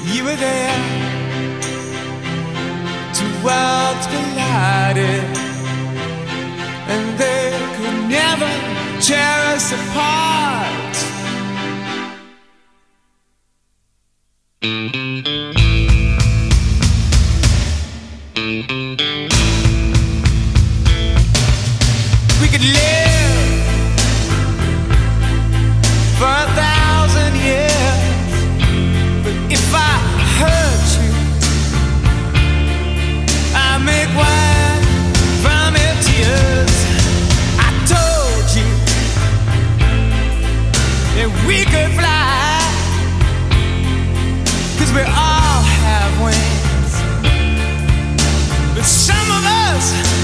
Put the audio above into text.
You were there, two worlds collided, and they could never tear us apart. We could live for 1,000 years, but if I hurt you, I make wine from your tears. I told you that we could fly, 'cause we all have wings, but some of us